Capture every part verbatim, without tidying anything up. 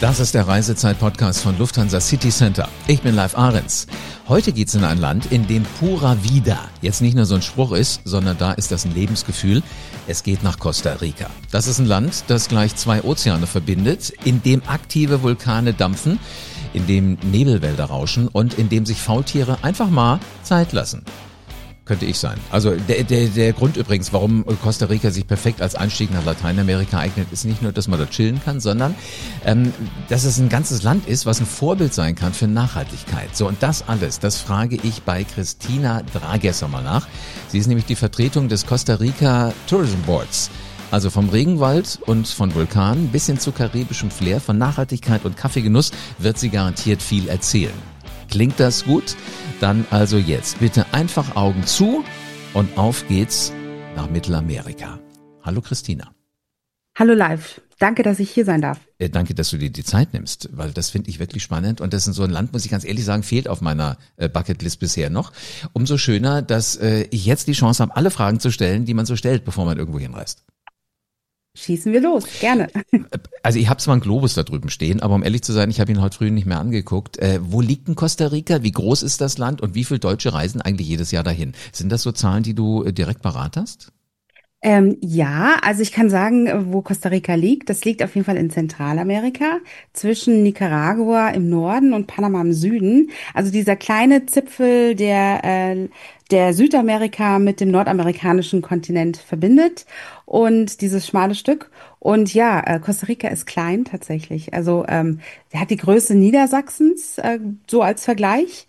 Das ist der Reisezeit-Podcast von Lufthansa City Center. Ich bin Live Ahrens. Heute geht's in ein Land, in dem Pura Vida jetzt nicht nur so ein Spruch ist, sondern da ist das ein Lebensgefühl. Es geht nach Costa Rica. Das ist ein Land, das gleich zwei Ozeane verbindet, in dem aktive Vulkane dampfen, in dem Nebelwälder rauschen und in dem sich Faultiere einfach mal Zeit lassen. Könnte ich sein. Also der, der, der Grund übrigens, warum Costa Rica sich perfekt als Einstieg nach Lateinamerika eignet, ist nicht nur, dass man da chillen kann, sondern ähm, dass es ein ganzes Land ist, was ein Vorbild sein kann für Nachhaltigkeit. So, und das alles, das frage ich bei Christina Dragesser mal nach. Sie ist nämlich die Vertretung des Costa Rica Tourism Boards. Also vom Regenwald und von Vulkanen bis hin zu karibischem Flair, von Nachhaltigkeit und Kaffeegenuss wird sie garantiert viel erzählen. Klingt das gut? Dann also jetzt bitte einfach Augen zu und auf geht's nach Mittelamerika. Hallo Christina. Hallo Live. Danke, dass ich hier sein darf. Äh, danke, dass du dir die Zeit nimmst, weil das finde ich wirklich spannend und das ist so ein Land, muss ich ganz ehrlich sagen, fehlt auf meiner äh, Bucketlist bisher noch. Umso schöner, dass äh, ich jetzt die Chance habe, alle Fragen zu stellen, die man so stellt, bevor man irgendwo hinreist. Schießen wir los, gerne. Also ich habe zwar einen Globus da drüben stehen, aber um ehrlich zu sein, ich habe ihn heute früh nicht mehr angeguckt. Äh, wo liegt denn Costa Rica? Wie groß ist das Land und wie viele Deutsche reisen eigentlich jedes Jahr dahin? Sind das so Zahlen, die du äh, direkt parat hast? Ähm, ja, also ich kann sagen, wo Costa Rica liegt. Das liegt auf jeden Fall in Zentralamerika, zwischen Nicaragua im Norden und Panama im Süden. Also dieser kleine Zipfel, der äh, der Südamerika mit dem nordamerikanischen Kontinent verbindet und dieses schmale Stück. Und ja, äh, Costa Rica ist klein tatsächlich. Also ähm, er hat die Größe Niedersachsens, äh, so als Vergleich.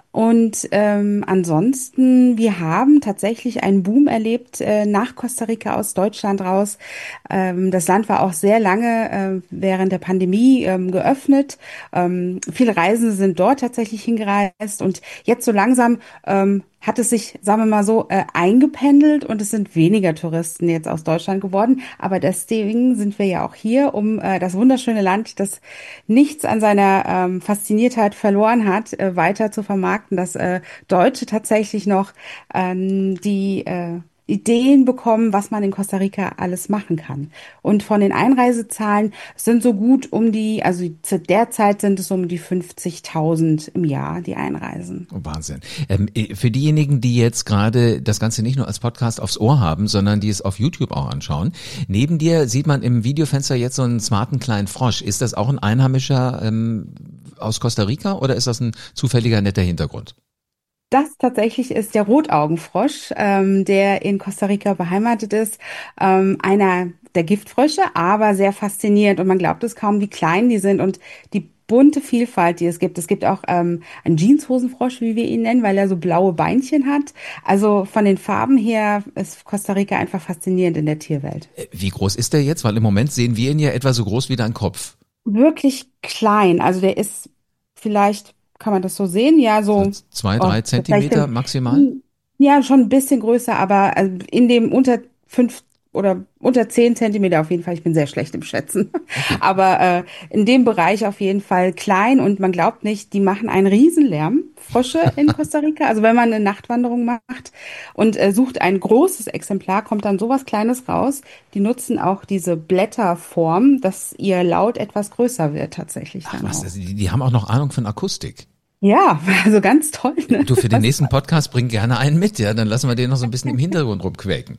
Und ähm, ansonsten, wir haben tatsächlich einen Boom erlebt äh, nach Costa Rica aus Deutschland raus. Ähm, das Land war auch sehr lange äh, während der Pandemie ähm, geöffnet. Ähm, viele Reisende sind dort tatsächlich hingereist und jetzt so langsam ähm, hat es sich, sagen wir mal so, äh, eingependelt und es sind weniger Touristen jetzt aus Deutschland geworden. Aber deswegen sind wir ja auch hier, um äh, das wunderschöne Land, das nichts an seiner ähm, Fasziniertheit verloren hat, äh, weiter zu vermarkten, dass äh, Deutsche tatsächlich noch ähm, die äh, Ideen bekommen, was man in Costa Rica alles machen kann. Und von den Einreisezahlen sind so gut um die, also zu der Zeit sind es um die fünfzigtausend im Jahr, die einreisen. Oh, Wahnsinn. Ähm, für diejenigen, die jetzt gerade das Ganze nicht nur als Podcast aufs Ohr haben, sondern die es auf YouTube auch anschauen, neben dir sieht man im Videofenster jetzt so einen smarten kleinen Frosch. Ist das auch ein Einheimischer ähm, aus Costa Rica oder ist das ein zufälliger netter Hintergrund? Das tatsächlich ist der Rotaugenfrosch, ähm, der in Costa Rica beheimatet ist. Ähm, einer der Giftfrösche, aber sehr faszinierend. Und man glaubt es kaum, wie klein die sind und die bunte Vielfalt, die es gibt. Es gibt auch ähm, einen Jeanshosenfrosch, wie wir ihn nennen, weil er so blaue Beinchen hat. Also von den Farben her ist Costa Rica einfach faszinierend in der Tierwelt. Wie groß ist der jetzt? Weil im Moment sehen wir ihn ja etwa so groß wie dein Kopf. Wirklich klein. Also der ist vielleicht, kann man das so sehen? Ja, So so zwei, oh, drei Zentimeter maximal? ja, schon ein bisschen größer, aber also in dem unter fünf oder unter zehn Zentimeter auf jeden Fall. Ich bin sehr schlecht im Schätzen. Okay. Aber äh, in dem Bereich auf jeden Fall klein und man glaubt nicht, die machen einen Riesenlärm, Frösche in Costa Rica. Also wenn man eine Nachtwanderung macht und äh, sucht ein großes Exemplar, kommt dann sowas Kleines raus. Die nutzen auch diese Blätterform, dass ihr Laut etwas größer wird tatsächlich Ach dann was, auch. also die, die haben auch noch Ahnung von Akustik. Ja, also ganz toll. Ne? Du, für den Was- nächsten Podcast bring gerne einen mit, ja, dann lassen wir den noch so ein bisschen im Hintergrund rumquäken.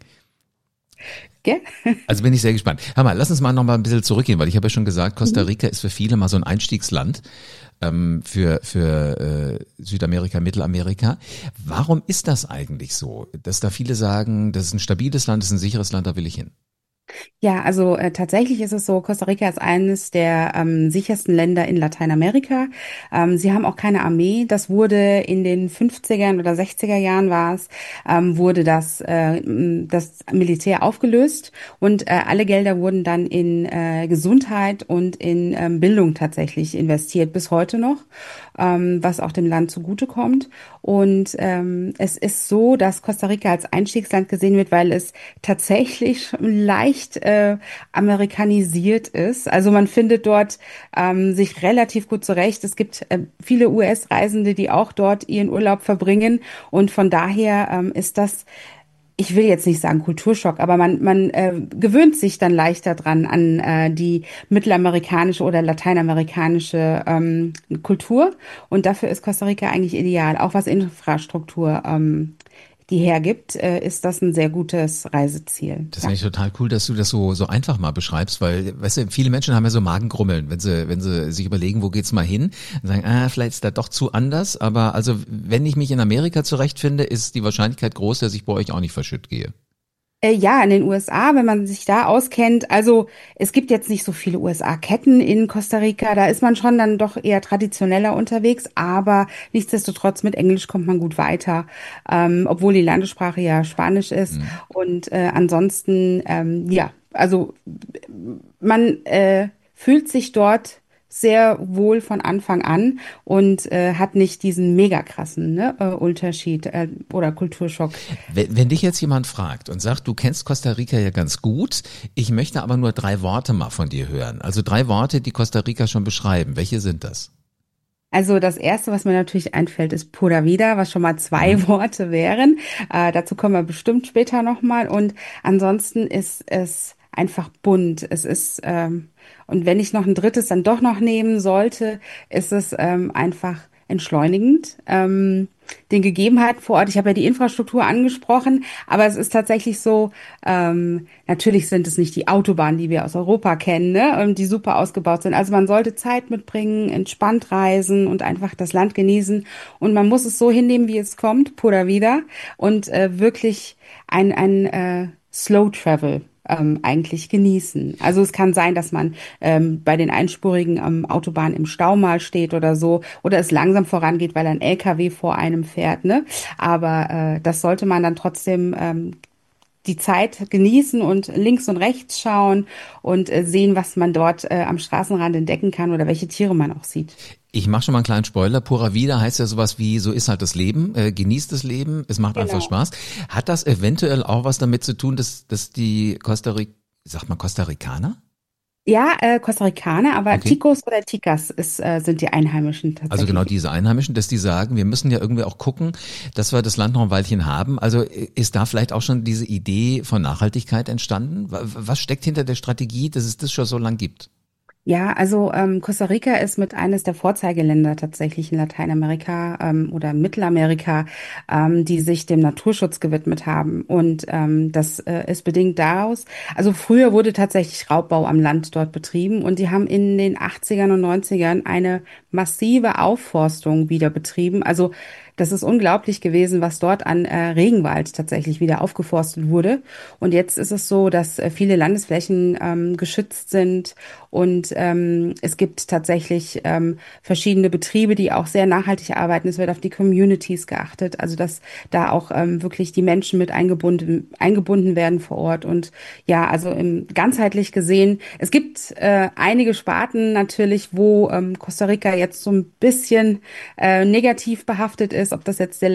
Gell? Also bin ich sehr gespannt. Hör mal, lass uns mal noch mal ein bisschen zurückgehen, weil ich habe ja schon gesagt, Costa Rica ist für viele mal so ein Einstiegsland ähm, für für äh, Südamerika, Mittelamerika. Warum ist das eigentlich so, dass da viele sagen, das ist ein stabiles Land, das ist ein sicheres Land, da will ich hin? Ja, also äh, tatsächlich ist es so, Costa Rica ist eines der ähm, sichersten Länder in Lateinamerika. Ähm, sie haben auch keine Armee. Das wurde in den fünfzigern oder sechziger Jahren war es, ähm, wurde das, äh, m, das Militär aufgelöst und äh, alle Gelder wurden dann in äh, Gesundheit und in ähm, Bildung tatsächlich investiert, bis heute noch, ähm, was auch dem Land zugutekommt. Und ähm, es ist so, dass Costa Rica als Einstiegsland gesehen wird, weil es tatsächlich leicht äh, amerikanisiert ist. Also man findet dort ähm, sich relativ gut zurecht. Es gibt äh, viele U S-Reisende, die auch dort ihren Urlaub verbringen. Und von daher ähm, ist das ich will jetzt nicht sagen Kulturschock, aber man, man äh, gewöhnt sich dann leichter dran an äh, die mittelamerikanische oder lateinamerikanische ähm, Kultur. Und dafür ist Costa Rica eigentlich ideal. Auch was Infrastruktur ähm, die hergibt, äh, ist das ein sehr gutes Reiseziel. Das Ja. finde ich total cool, dass du das so so einfach mal beschreibst, weil, weißt du, viele Menschen haben ja so Magengrummeln, wenn sie wenn sie sich überlegen, wo geht's mal hin, und sagen, ah, vielleicht ist da doch zu anders, aber also wenn ich mich in Amerika zurechtfinde, ist die Wahrscheinlichkeit groß, dass ich bei euch auch nicht verschütt gehe. Äh, ja, in den U S A, wenn man sich da auskennt, also es gibt jetzt nicht so viele U S A-Ketten in Costa Rica, da ist man schon dann doch eher traditioneller unterwegs, aber nichtsdestotrotz mit Englisch kommt man gut weiter, ähm, obwohl die Landessprache ja Spanisch ist. Mhm. Und äh, ansonsten, ähm, ja, also man äh, fühlt sich dort sehr wohl von Anfang an und äh, hat nicht diesen mega krassen ne, äh, Unterschied äh, oder Kulturschock. Wenn, wenn dich jetzt jemand fragt und sagt, du kennst Costa Rica ja ganz gut, ich möchte aber nur drei Worte mal von dir hören. Also drei Worte, die Costa Rica schon beschreiben. Welche sind das? Also das Erste, was mir natürlich einfällt, ist Pura Vida, was schon mal Mhm. zwei Worte wären. Äh, dazu kommen wir bestimmt später nochmal. Und ansonsten ist es einfach bunt. Es ist, ähm, und wenn ich noch ein drittes dann doch noch nehmen sollte, ist es ähm, einfach entschleunigend. Ähm, den Gegebenheiten vor Ort. Ich habe ja die Infrastruktur angesprochen, aber es ist tatsächlich so, ähm, natürlich sind es nicht die Autobahnen, die wir aus Europa kennen, ne, und die super ausgebaut sind. Also man sollte Zeit mitbringen, entspannt reisen und einfach das Land genießen. Und man muss es so hinnehmen, wie es kommt, pura vida, und äh, wirklich ein, ein äh, Slow Travel ähm, eigentlich genießen. Also es kann sein, dass man ähm, bei den einspurigen ähm, Autobahnen im Stau mal steht oder so, oder es langsam vorangeht, weil ein L K W vor einem fährt, ne? Aber äh, das sollte man dann trotzdem ähm, die Zeit genießen und links und rechts schauen und äh, sehen, was man dort äh, am Straßenrand entdecken kann oder welche Tiere man auch sieht. Ich mache schon mal einen kleinen Spoiler. Pura Vida heißt ja sowas wie, so ist halt das Leben, äh, genießt das Leben, es macht einfach Genau. Spaß. Hat das eventuell auch was damit zu tun, dass, dass die Costa Rica, sagt man Costa Ricaner? Ja, äh, Costa Ricaner, aber Okay. Ticos oder Ticas ist, äh, sind die Einheimischen Also genau tatsächlich. diese Einheimischen, dass die sagen, wir müssen ja irgendwie auch gucken, dass wir das Land noch ein Weilchen haben. Also äh, ist da vielleicht auch schon diese Idee von Nachhaltigkeit entstanden? Wa- Was steckt hinter der Strategie, dass es das schon so lang gibt? Ja, also ähm, Costa Rica ist mit eines der Vorzeigeländer tatsächlich in Lateinamerika ähm, oder Mittelamerika, ähm, die sich dem Naturschutz gewidmet haben. Und ähm, das äh, ist bedingt daraus. Also früher wurde tatsächlich Raubbau am Land dort betrieben und die haben in den achtzigern und neunzigern eine massive Aufforstung wieder betrieben. Also das ist unglaublich gewesen, was dort an äh, Regenwald tatsächlich wieder aufgeforstet wurde. Und jetzt ist es so, dass äh, viele Landesflächen ähm, geschützt sind und ähm, es gibt tatsächlich ähm, verschiedene Betriebe, die auch sehr nachhaltig arbeiten. Es wird auf die Communities geachtet, also dass da auch ähm, wirklich die Menschen mit eingebunden, eingebunden werden vor Ort. Und ja, also im, ganzheitlich gesehen, es gibt äh, einige Sparten natürlich, wo ähm, Costa Rica jetzt so ein bisschen äh, negativ behaftet ist, ob das jetzt der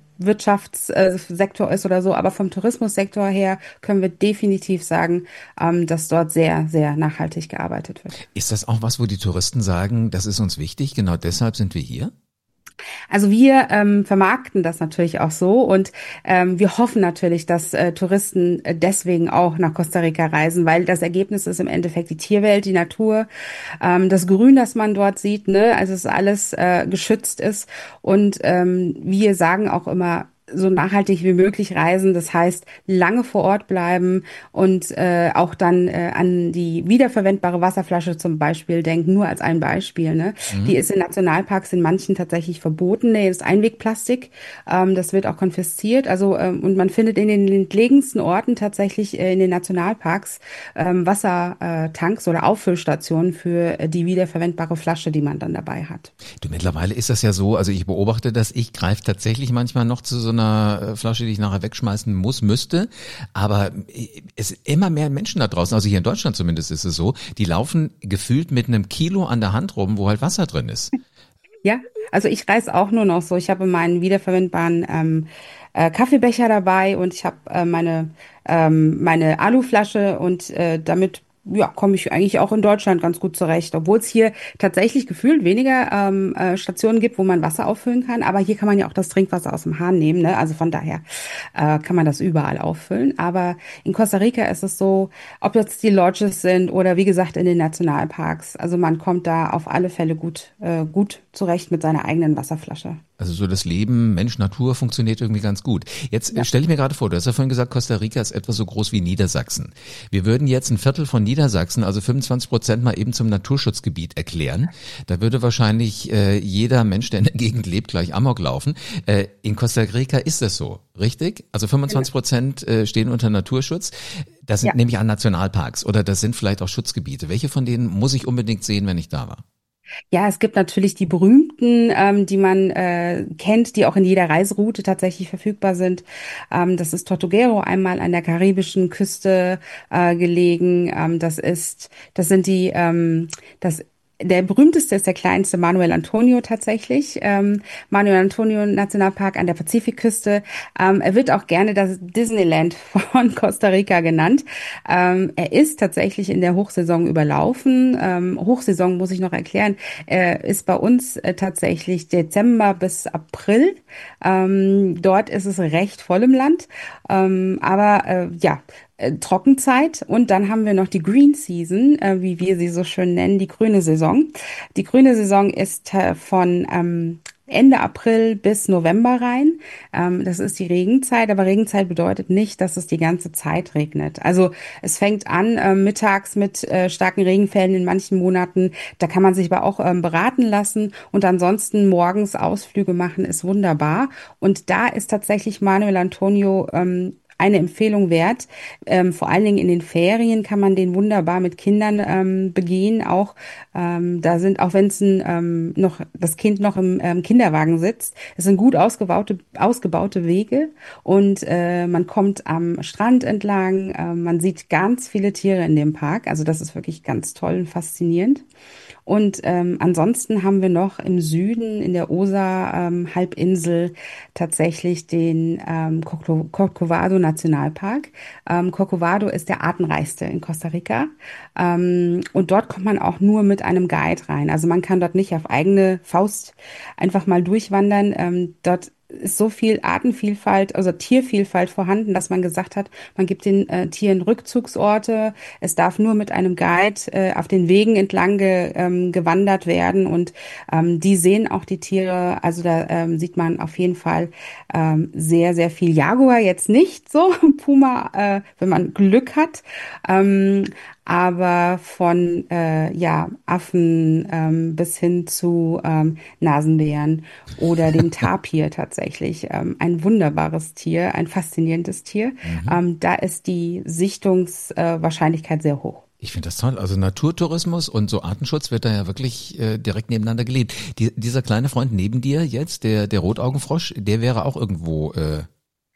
Landwirtschaftssektor ist oder so, aber vom Tourismussektor her können wir definitiv sagen, ähm, dass dort sehr, sehr nachhaltig gearbeitet wird. Ist das auch was, wo die Touristen sagen, das ist uns wichtig, genau deshalb sind wir hier? Also wir ähm, vermarkten das natürlich auch so und ähm, wir hoffen natürlich, dass äh, Touristen äh, deswegen auch nach Costa Rica reisen, weil das Ergebnis ist im Endeffekt die Tierwelt, die Natur, ähm, das Grün, das man dort sieht, ne, also es alles äh, geschützt ist und ähm, wir sagen auch immer, so nachhaltig wie möglich reisen. Das heißt, lange vor Ort bleiben und äh, auch dann äh, an die wiederverwendbare Wasserflasche zum Beispiel denken, nur als ein Beispiel. Ne? Mhm. Die ist in Nationalparks in manchen tatsächlich verboten. Nee, das ist Einwegplastik. Ähm, das wird auch konfisziert. Also ähm, und man findet in den entlegensten Orten tatsächlich äh, in den Nationalparks ähm, Wassertanks oder Auffüllstationen für äh, die wiederverwendbare Flasche, die man dann dabei hat. Du, mittlerweile ist das ja so, also ich beobachte das, ich greife tatsächlich manchmal noch zu so einer äh, Flasche, die ich nachher wegschmeißen muss, müsste, aber äh, es sind immer mehr Menschen da draußen, also hier in Deutschland zumindest ist es so, die laufen gefühlt mit einem Kilo an der Hand rum, wo halt Wasser drin ist. Ja, also ich reise auch nur noch so. Ich habe meinen wiederverwendbaren ähm, äh, Kaffeebecher dabei und ich habe äh, meine, ähm, meine Aluflasche und äh, damit ja, komme ich eigentlich auch in Deutschland ganz gut zurecht, obwohl es hier tatsächlich gefühlt weniger ähm, äh, Stationen gibt, wo man Wasser auffüllen kann. Aber hier kann man ja auch das Trinkwasser aus dem Hahn nehmen, ne? Also von daher äh, kann man das überall auffüllen. Aber in Costa Rica ist es so, ob jetzt die Lodges sind oder wie gesagt in den Nationalparks. Also man kommt da auf alle Fälle gut, äh, gut zurecht mit seiner eigenen Wasserflasche. Also so das Leben, Mensch, Natur funktioniert irgendwie ganz gut. Jetzt äh, Ja. stelle ich mir gerade vor, du hast ja vorhin gesagt, Costa Rica ist etwa so groß wie Niedersachsen. Wir würden jetzt ein Viertel von Niedersachsen, also fünfundzwanzig Prozent mal eben zum Naturschutzgebiet erklären. Da würde wahrscheinlich äh, jeder Mensch, der in der Gegend lebt, gleich Amok laufen. Äh, in Costa Rica ist das so, richtig? Also fünfundzwanzig Prozent äh, stehen unter Naturschutz. Das sind Ja. nämlich an Nationalparks oder das sind vielleicht auch Schutzgebiete. Welche von denen muss ich unbedingt sehen, wenn ich da war? Ja, es gibt natürlich die berühmten, ähm, die man äh, kennt, die auch in jeder Reiseroute tatsächlich verfügbar sind. Ähm, das ist Tortuguero, einmal an der karibischen Küste äh, gelegen. Ähm, das ist, das sind die, ähm, das Der berühmteste ist der kleinste, Manuel Antonio tatsächlich. Ähm, Manuel Antonio Nationalpark an der Pazifikküste. Ähm, er wird auch gerne das Disneyland von Costa Rica genannt. Ähm, er ist tatsächlich in der Hochsaison überlaufen. Ähm, Hochsaison muss ich noch erklären, äh, ist bei uns äh, tatsächlich Dezember bis April. Ähm, dort ist es recht voll im Land. Ähm, aber äh, ja, äh, Trockenzeit und dann haben wir noch die Green Season, äh, wie wir sie so schön nennen, die grüne Saison. Die grüne Saison ist äh, von ähm, Ende April bis November rein. Ähm, das ist die Regenzeit, aber Regenzeit bedeutet nicht, dass es die ganze Zeit regnet. Also es fängt an äh, mittags mit äh, starken Regenfällen in manchen Monaten. Da kann man sich aber auch ähm, beraten lassen und ansonsten morgens Ausflüge machen ist wunderbar. Und da ist tatsächlich Manuel Antonio ähm, eine Empfehlung wert. Ähm, vor allen Dingen in den Ferien kann man den wunderbar mit Kindern ähm, begehen. Auch ähm, da sind, auch wenn es ein, ähm, noch das Kind noch im ähm, Kinderwagen sitzt, es sind gut ausgebaute, ausgebaute Wege und äh, man kommt am Strand entlang. Äh, man sieht ganz viele Tiere in dem Park. Also das ist wirklich ganz toll und faszinierend. Und ähm, ansonsten haben wir noch im Süden in der Osa-Halbinsel tatsächlich den ähm, Corco- Corcovado Nationalpark. Ähm, Corcovado ist der artenreichste in Costa Rica. Ähm, und dort kommt man auch nur mit einem Guide rein. Also man kann dort nicht auf eigene Faust einfach mal durchwandern. Ähm, dort ist so viel Artenvielfalt, also Tiervielfalt vorhanden, dass man gesagt hat, man gibt den äh, Tieren Rückzugsorte. Es darf nur mit einem Guide äh, auf den Wegen entlang ge, ähm, gewandert werden und ähm, die sehen auch die Tiere. Also da ähm, sieht man auf jeden Fall ähm, sehr, sehr viel Jaguar jetzt nicht so, Puma, äh, wenn man Glück hat. Ähm, aber von äh, ja, Affen ähm, bis hin zu ähm, Nasenbären oder dem Tapir tatsächlich. Ähm, ein wunderbares Tier, ein faszinierendes Tier. Mhm. Ähm, da ist die Sichtungswahrscheinlichkeit äh, Wahrscheinlichkeit sehr hoch. Ich finde das toll. Also Naturtourismus und so Artenschutz wird da ja wirklich äh, direkt nebeneinander gelebt. Die, dieser kleine Freund neben dir jetzt, der, der Rotaugenfrosch, der wäre auch irgendwo äh,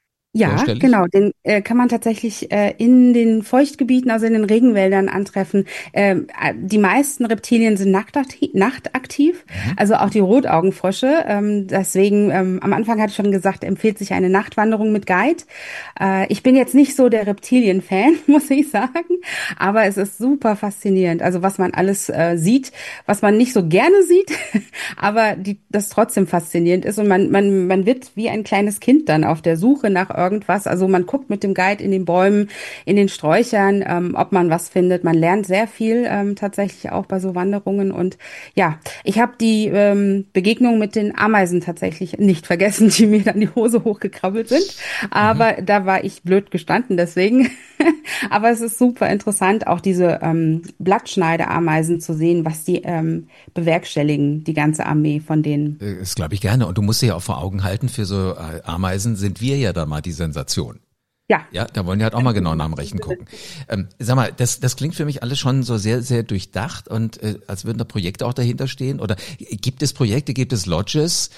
Ja, vorstellig? genau. Den äh, kann man tatsächlich äh, in den Feuchtgebieten, also in den Regenwäldern antreffen. Ähm, äh, die meisten Reptilien sind nachtaktiv, nachtaktiv, Mhm. also auch die Rotaugenfrösche. Ähm, deswegen, ähm, am Anfang hatte ich schon gesagt, empfiehlt sich eine Nachtwanderung mit Guide. Äh, ich bin jetzt nicht so der Reptilien-Fan, muss ich sagen, aber es ist super faszinierend. Also was man alles äh, sieht, was man nicht so gerne sieht, aber die, das trotzdem faszinierend ist und man, man, man wird wie ein kleines Kind dann auf der Suche nach irgendwas. Also man guckt mit dem Guide in den Bäumen, in den Sträuchern, ähm, ob man was findet. Man lernt sehr viel ähm, tatsächlich auch bei so Wanderungen. Und ja, ich habe die ähm, Begegnung mit den Ameisen tatsächlich nicht vergessen, die mir dann die Hose hochgekrabbelt sind. Mhm. Aber da war ich blöd gestanden, deswegen. Aber es ist super interessant, auch diese ähm, Blattschneideameisen zu sehen, was die ähm, bewerkstelligen, die ganze Armee von denen. Äh, Das glaube ich gerne. Und du musst dir ja auch vor Augen halten, für so äh, Ameisen sind wir ja da mal die Sensation. Ja. Ja, da wollen die halt auch mal genau nach dem Rechten gucken. Ähm, sag mal, das, das klingt für mich alles schon so sehr, sehr durchdacht und äh, als würden da Projekte auch dahinter stehen. Oder gibt es Projekte, gibt es Lodges,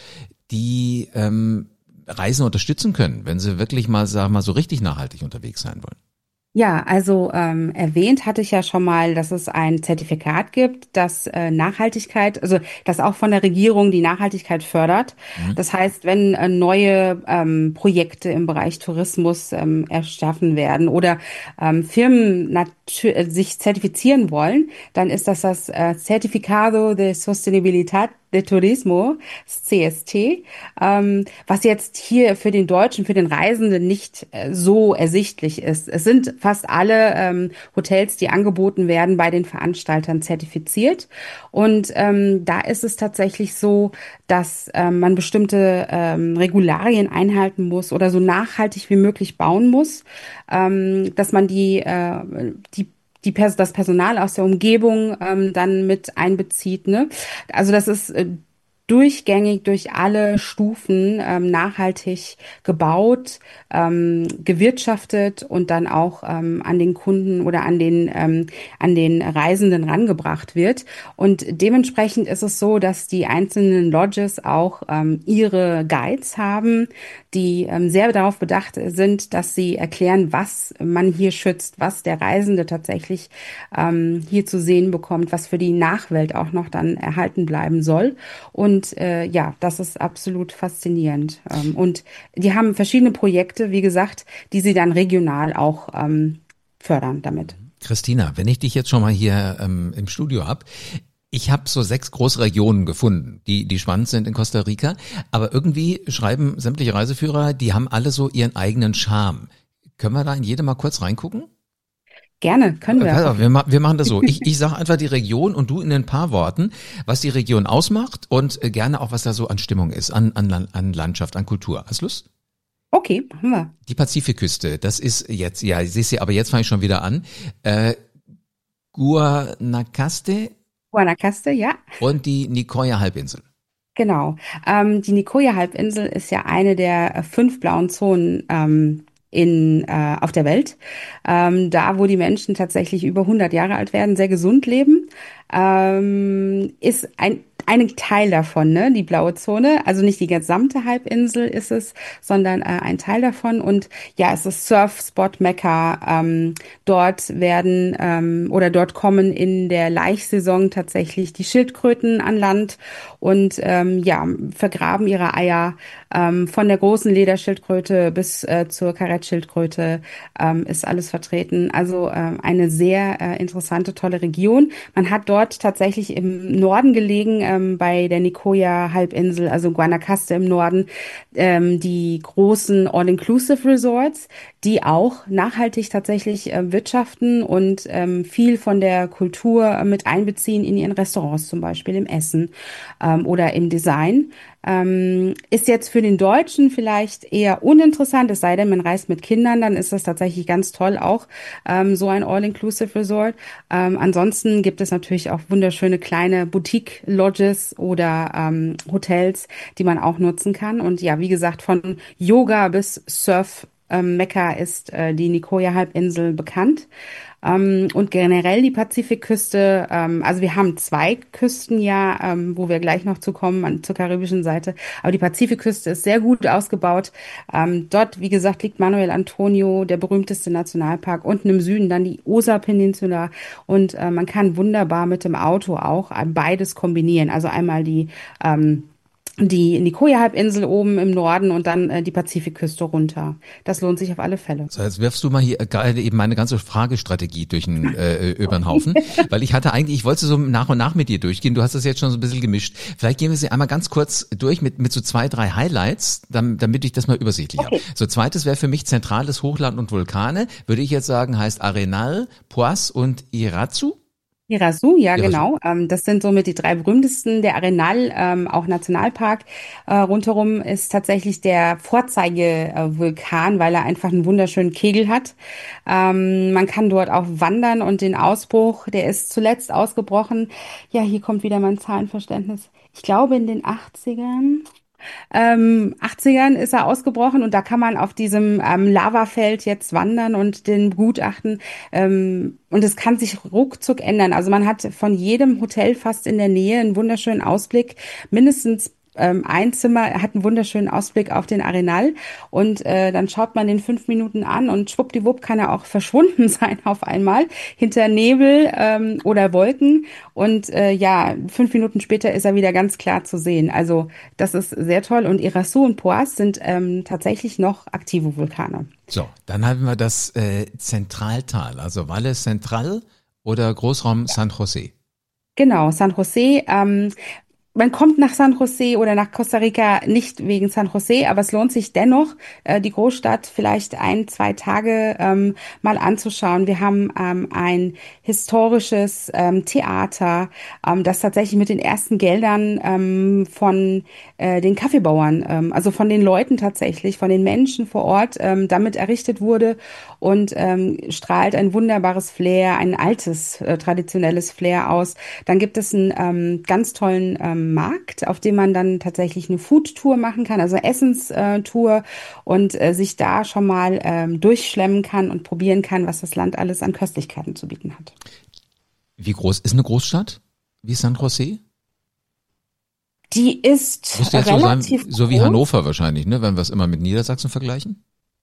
die ähm, Reisen unterstützen können, wenn sie wirklich mal, sag mal, so richtig nachhaltig unterwegs sein wollen? Ja, also ähm, erwähnt hatte ich ja schon mal, dass es ein Zertifikat gibt, das äh, Nachhaltigkeit, also das auch von der Regierung die Nachhaltigkeit fördert. Mhm. Das heißt, wenn äh, neue ähm, Projekte im Bereich Tourismus ähm, erschaffen werden oder ähm, Firmen t- äh, sich zertifizieren wollen, dann ist das das äh, Certificado de Sostenibilidad de Turismo, das C S T, ähm, was jetzt hier für den Deutschen, für den Reisenden nicht äh, so ersichtlich ist. Es sind fast alle ähm, Hotels, die angeboten werden, bei den Veranstaltern zertifiziert. Und ähm, da ist es tatsächlich so, dass ähm, man bestimmte ähm, Regularien einhalten muss oder so nachhaltig wie möglich bauen muss, ähm, dass man die, äh, die die Pers das Personal aus der Umgebung ähm, dann mit einbezieht, ne? Also das ist äh, durchgängig durch alle Stufen ähm, nachhaltig gebaut, ähm, gewirtschaftet und dann auch ähm, an den Kunden oder an den ähm, an den Reisenden rangebracht wird. Und dementsprechend ist es so, dass die einzelnen Lodges auch ähm, ihre Guides haben, die ähm, sehr darauf bedacht sind, dass sie erklären, was man hier schützt, was der Reisende tatsächlich ähm, hier zu sehen bekommt, was für die Nachwelt auch noch dann erhalten bleiben soll. Und äh, ja, das ist absolut faszinierend. Ähm, und die haben verschiedene Projekte, wie gesagt, die sie dann regional auch ähm, fördern damit. Christina, wenn ich dich jetzt schon mal hier ähm, im Studio hab, ich habe so sechs große Regionen gefunden, die die spannend sind in Costa Rica, aber irgendwie schreiben sämtliche Reiseführer, die haben alle so ihren eigenen Charme. Können wir da in jede mal kurz reingucken? Gerne, können Pass wir. auf, wir, ma- wir machen das so. Ich, ich sage einfach die Region und du in ein paar Worten, was die Region ausmacht und äh, gerne auch, was da so an Stimmung ist, an, an, Lan- an Landschaft, an Kultur. Hast du Lust? Okay, machen wir. Die Pazifikküste, das ist jetzt, ja, siehst du, aber jetzt fange ich schon wieder an. Äh, Guanacaste Guanacaste, ja. und die Nicoya-Halbinsel. Genau. Ähm, die Nicoya-Halbinsel ist ja eine der äh, fünf blauen Zonen ähm, in, äh, auf der Welt. Ähm, da, wo die Menschen tatsächlich über hundert Jahre alt werden, sehr gesund leben, ähm, ist ein ein Teil davon, ne, die blaue Zone, also nicht die gesamte Halbinsel ist es, sondern äh, ein Teil davon. Und ja, es ist Surfspot Mekka. Ähm, dort werden ähm, oder dort kommen in der Laichsaison tatsächlich die Schildkröten an Land und ähm, ja, vergraben ihre Eier. Ähm, von der großen Lederschildkröte bis äh, zur Karettschildkröte ähm, ist alles vertreten. Also ähm, eine sehr äh, interessante, tolle Region. Man hat dort tatsächlich im Norden gelegen, ähm, bei der Nicoya-Halbinsel, also Guanacaste im Norden, ähm, die großen All-Inclusive Resorts, die auch nachhaltig tatsächlich äh, wirtschaften und ähm, viel von der Kultur äh, mit einbeziehen in ihren Restaurants, zum Beispiel im Essen ähm, oder im Design. Ähm, ist jetzt für den Deutschen vielleicht eher uninteressant, es sei denn, man reist mit Kindern, dann ist das tatsächlich ganz toll auch, ähm, so ein All-Inclusive Resort. Ähm, ansonsten gibt es natürlich auch wunderschöne kleine Boutique-Lodges oder ähm, Hotels, die man auch nutzen kann. Und ja, wie gesagt, von Yoga bis Surf ähm, Mekka ist äh, die Nicoya-Halbinsel bekannt. Ähm, und generell die Pazifikküste, ähm, also wir haben zwei Küsten ja, ähm, wo wir gleich noch zu kommen, an, zur karibischen Seite. Aber die Pazifikküste ist sehr gut ausgebaut. Ähm, dort, wie gesagt, liegt Manuel Antonio, der berühmteste Nationalpark. Unten im Süden dann die Osa-Peninsula. Und äh, man kann wunderbar mit dem Auto auch äh, beides kombinieren. Also einmal die ähm, die Nicoya-Halbinsel oben im Norden und dann äh, die Pazifikküste runter. Das lohnt sich auf alle Fälle. So, jetzt wirfst du mal hier gerade eben meine ganze Fragestrategie durch den, äh, über den Haufen, weil ich hatte eigentlich, ich wollte so nach und nach mit dir durchgehen, du hast das jetzt schon so ein bisschen gemischt. Vielleicht gehen wir sie einmal ganz kurz durch mit, mit so zwei, drei Highlights, damit, damit ich das mal übersichtlich habe. Okay. So, zweites wäre für mich zentrales Hochland und Vulkane, würde ich jetzt sagen, heißt Arenal, Poás und Irazu. Irasu, ja Irasu. genau. Ähm, das sind somit die drei berühmtesten. Der Arenal, ähm, auch Nationalpark äh, rundherum, ist tatsächlich der Vorzeigevulkan, weil er einfach einen wunderschönen Kegel hat. Ähm, man kann dort auch wandern und den Ausbruch, der ist zuletzt ausgebrochen. Ja, hier kommt wieder mein Zahlenverständnis. Ich glaube in den achtzigern. Ähm, achtzigern ist er ausgebrochen und da kann man auf diesem ähm, Lavafeld jetzt wandern und den begutachten. Ähm, und es kann sich ruckzuck ändern. Also man hat von jedem Hotel fast in der Nähe einen wunderschönen Ausblick, mindestens ähm, ein Zimmer hat einen wunderschönen Ausblick auf den Arenal und äh, dann schaut man den fünf Minuten an und schwuppdiwupp kann er auch verschwunden sein auf einmal hinter Nebel ähm, oder Wolken und äh, ja, fünf Minuten später ist er wieder ganz klar zu sehen. Also das ist sehr toll und Irasu und Poás sind ähm, tatsächlich noch aktive Vulkane. So, dann haben wir das äh, Zentraltal, also Valle Central oder Großraum San José. Genau, San José. Ähm, Man kommt nach San José oder nach Costa Rica nicht wegen San José, aber es lohnt sich dennoch, äh, die Großstadt vielleicht ein, zwei Tage ähm, mal anzuschauen. Wir haben ähm, ein historisches ähm, Theater, ähm, das tatsächlich mit den ersten Geldern ähm, von äh, den Kaffeebauern, ähm, also von den Leuten tatsächlich, von den Menschen vor Ort, ähm, damit errichtet wurde und ähm, strahlt ein wunderbares Flair, ein altes, äh, traditionelles Flair aus. Dann gibt es einen ähm, ganz tollen ähm, Markt, auf dem man dann tatsächlich eine Food-Tour machen kann, also Essenstour und äh, sich da schon mal ähm, durchschlemmen kann und probieren kann, was das Land alles an Köstlichkeiten zu bieten hat. Wie groß ist eine Großstadt wie San José? Die ist Müsste jetzt so sein, relativ so wie groß. Hannover wahrscheinlich, ne, wenn wir es immer mit Niedersachsen vergleichen.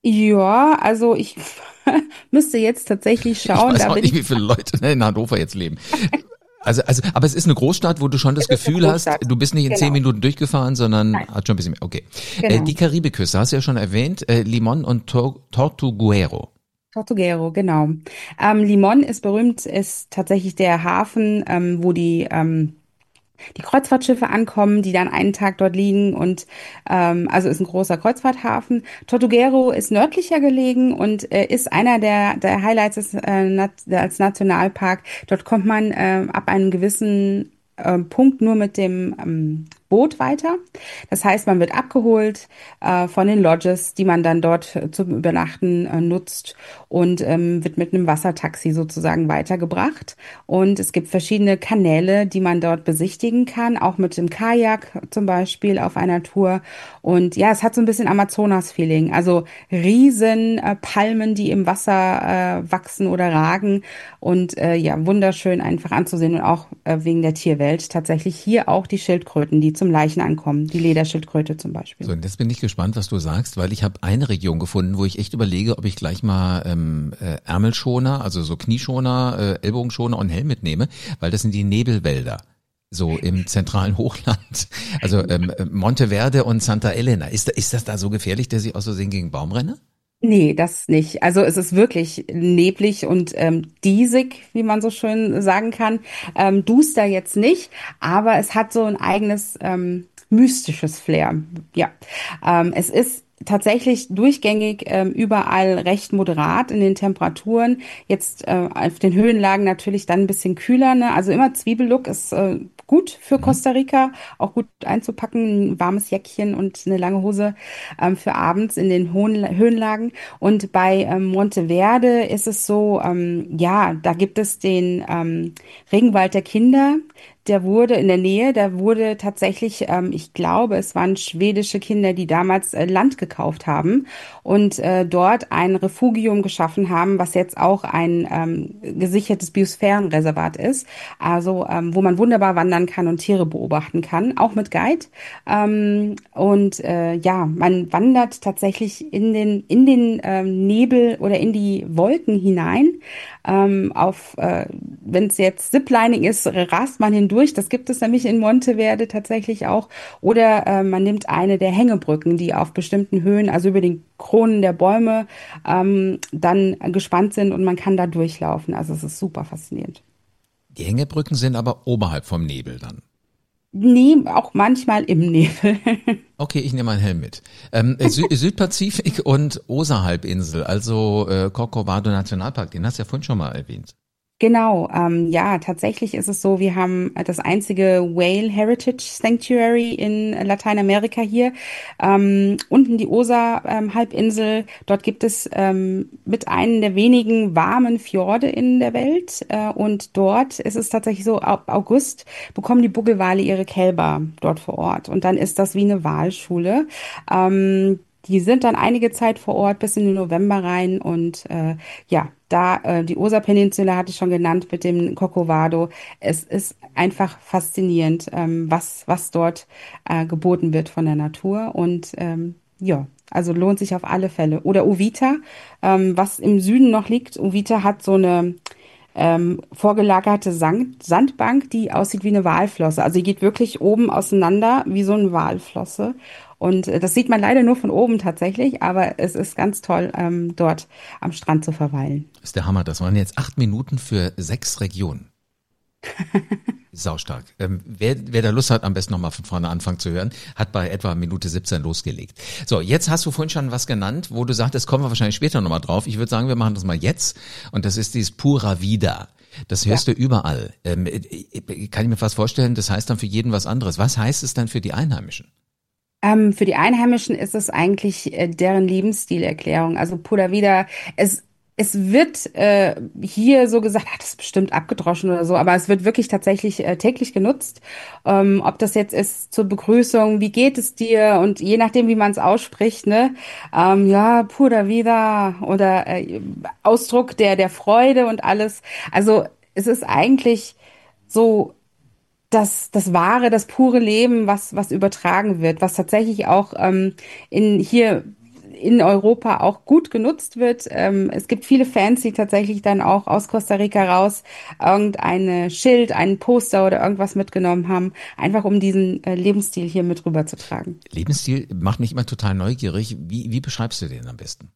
Ja, also ich müsste jetzt tatsächlich Ich schauen, weiß da auch bin nicht, ich, wie viele Leute in Hannover jetzt leben. Also, also, aber es ist eine Großstadt, wo du schon das es ist eine Gefühl hast, Großstadt. du bist nicht in zehn Genau. Minuten durchgefahren, sondern Nein, hat schon ein bisschen mehr. Okay. Äh, genau. die Karibikküste, hast du ja schon erwähnt, äh, Limon und Tor Tortuguero. Tortuguero, genau. Ähm, Limon ist berühmt, ist tatsächlich der Hafen, ähm, wo die ähm, die Kreuzfahrtschiffe ankommen, die dann einen Tag dort liegen und ähm, also ist ein großer Kreuzfahrthafen. Tortuguero ist nördlicher gelegen und äh, ist einer der, der Highlights des, äh, Nat als Nationalpark. Dort kommt man äh, ab einem gewissen äh, Punkt nur mit dem ähm, Boot weiter. Das heißt, man wird abgeholt äh, von den Lodges, die man dann dort äh, zum Übernachten äh, nutzt und ähm, wird mit einem Wassertaxi sozusagen weitergebracht. Und es gibt verschiedene Kanäle, die man dort besichtigen kann, auch mit dem Kajak zum Beispiel auf einer Tour. Und ja, es hat so ein bisschen Amazonas-Feeling. Also riesen äh, Palmen, die im Wasser äh, wachsen oder ragen. Und äh, ja, wunderschön einfach anzusehen und auch äh, wegen der Tierwelt. Tatsächlich hier auch die Schildkröten, die zum Leichen ankommen. Die Lederschildkröte zum So, Beispiel. und jetzt bin ich gespannt, was du sagst, weil ich habe eine Region gefunden, wo ich echt überlege, ob ich gleich mal ähm, äh, Ärmelschoner, also so Knieschoner, äh, Ellbogenschoner und Helm mitnehme, weil das sind die Nebelwälder. So im zentralen Hochland. Also ähm, Monteverde und Santa Elena. Ist, ist das da so gefährlich, dass ich aus Versehen gegen einen Baum renne? Nee, das nicht. Also es ist wirklich neblig und ähm, diesig, wie man so schön sagen kann. Ähm, duster jetzt nicht, aber es hat so ein eigenes ähm, mystisches Flair. Ja, ähm, es ist tatsächlich durchgängig ähm, überall recht moderat in den Temperaturen. Jetzt äh, auf den Höhenlagen natürlich dann ein bisschen kühler, ne? Also immer Zwiebellook ist äh, gut für Mhm. Costa Rica, auch gut einzupacken, ein warmes Jäckchen und eine lange Hose ähm, für abends in den hohen Höhenlagen. Und bei ähm, Monteverde ist es so, ähm, ja, da gibt es den ähm, Regenwald der Kinder. Der wurde in der Nähe, der wurde tatsächlich, ähm, ich glaube, es waren schwedische Kinder, die damals äh, Land gekauft haben und äh, dort ein Refugium geschaffen haben, was jetzt auch ein ähm, gesichertes Biosphärenreservat ist. Also, ähm, wo man wunderbar wandern kann und Tiere beobachten kann, auch mit Guide. Ähm, und äh, ja, man wandert tatsächlich in den, in den ähm, Nebel oder in die Wolken hinein. Ähm, auf, äh, wenn es jetzt Ziplining ist, rast man hindurch. Das gibt es nämlich in Monteverde tatsächlich auch. Oder äh, man nimmt eine der Hängebrücken, die auf bestimmten Höhen, also über den Kronen der Bäume, ähm, dann gespannt sind und man kann da durchlaufen. Also es ist super faszinierend. Die Hängebrücken sind aber oberhalb vom Nebel dann. Nee, auch manchmal im Nebel. Okay, ich nehme einen Helm mit. Ähm, Sü Südpazifik und Osa-Halbinsel, also äh, Corcovado Nationalpark, den hast du ja vorhin schon mal erwähnt. Genau, ähm, ja, tatsächlich ist es so, wir haben das einzige Whale Heritage Sanctuary in Lateinamerika hier. Ähm, unten die Osa-Halbinsel, dort gibt es ähm, mit einem der wenigen warmen Fjorde in der Welt. Äh, und dort ist es tatsächlich so, ab August bekommen die Buckelwale ihre Kälber dort vor Ort. Und dann ist das wie eine Walschule. Ähm, die sind dann einige Zeit vor Ort bis in den November rein und äh, ja, da äh, die Osa-Peninsula hatte ich schon genannt mit dem Corcovado. Es ist einfach faszinierend, ähm, was was dort äh, geboten wird von der Natur und ähm, ja, also lohnt sich auf alle Fälle. Oder Uvita, ähm, was im Süden noch liegt. Uvita hat so eine ähm, vorgelagerte Sand Sandbank, die aussieht wie eine Walflosse. Also die geht wirklich oben auseinander wie so eine Walflosse. Und äh, das sieht man leider nur von oben tatsächlich, aber es ist ganz toll, ähm, dort am Strand zu verweilen. Das ist der Hammer. Das waren jetzt acht Minuten für sechs Regionen. Saustark. Ähm, wer, wer da Lust hat, am besten nochmal von vorne anfangen zu hören, hat bei etwa Minute siebzehn losgelegt. So, jetzt hast du vorhin schon was genannt, wo du sagtest, kommen wir wahrscheinlich später nochmal drauf. Ich würde sagen, wir machen das mal jetzt. Und das ist dieses Pura Vida. Das hörst Ja. du überall. Ähm, äh, kann ich mir fast vorstellen, das heißt dann für jeden was anderes. Was heißt es dann für die Einheimischen? Ähm, für die Einheimischen ist es eigentlich äh, deren Lebensstilerklärung. Also Pura Vida, es, es wird äh, hier so gesagt, ah, das ist bestimmt abgedroschen oder so, aber es wird wirklich tatsächlich äh, täglich genutzt. Ähm, ob das jetzt ist zur Begrüßung, wie geht es dir? Und je nachdem, wie man es ausspricht, ne, ähm, ja, Pura Vida oder äh, Ausdruck der, der Freude und alles. Also es ist eigentlich so das, das wahre, das pure Leben, was, was übertragen wird, was tatsächlich auch ähm, in, hier in Europa auch gut genutzt wird. Ähm, es gibt viele Fans, die tatsächlich dann auch aus Costa Rica raus irgendeine Schild, einen Poster oder irgendwas mitgenommen haben, einfach um diesen äh, Lebensstil hier mit rüberzutragen. Lebensstil macht mich immer total neugierig. Wie, wie beschreibst du den am besten?